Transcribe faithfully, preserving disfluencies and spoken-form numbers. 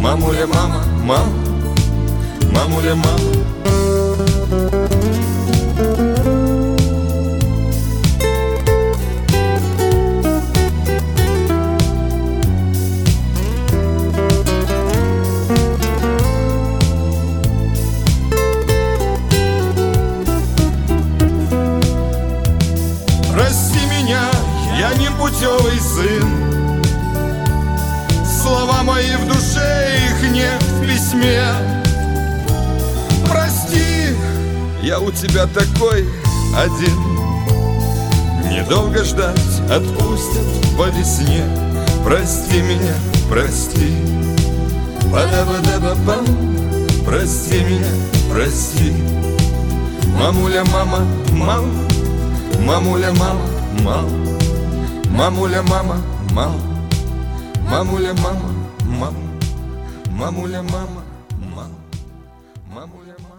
Мамуля, мама, мама, мамуля, мама. Прости меня, я не путевый сын. Слова мои в душе, их нет в письме. Прости, я у тебя такой один. Недолго ждать, отпустят по весне. Прости меня, прости. Ба-да-ба-да-ба-бам. Прости меня, прости. Мамуля, мама, мама. Мамуля, мама, мама. Мамуля, мама, мама. Мамуля, мама, мама. Мамуля, мама, мама. Мамуля, мама.